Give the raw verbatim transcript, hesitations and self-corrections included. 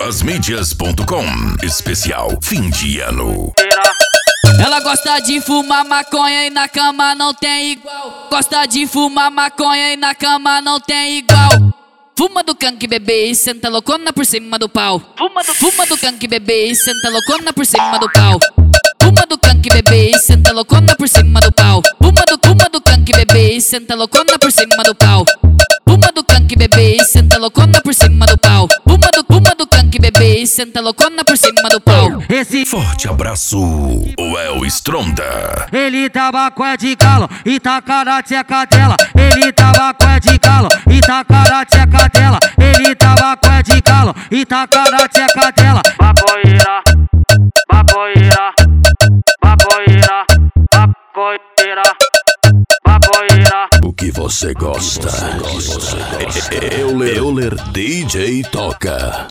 das mídias ponto com. Especial fim de ano. Ela gosta de fumar maconha e na cama não tem igual. Gosta de fumar maconha e na cama não tem igual. Fuma do canque, bebê, e senta loucona por cima do pau. Fuma do, fuma do canque, bebê, e senta loucona por cima do pau. Fuma do canque, bebê, e senta loucona por cima do pau. Fuma do, fuma do canque, bebê, e senta loucona por cima do pau. Fuma do canque, bebê, e senta loucona por cima do pau. Fuma do, fuma do canque, bebê, e senta loucona por cima do pau. Esse Forte abraço, o El Stronda. ele tava com é de galo e taca na tcheca dela. Ele tava com é de galo e taca na tcheca dela. Ele tava com é de galo e taca na tcheca dela. Maconheira, maconheira, maconheira, maconheira, maconheira. O que você gosta? Euler, Euler D J toca.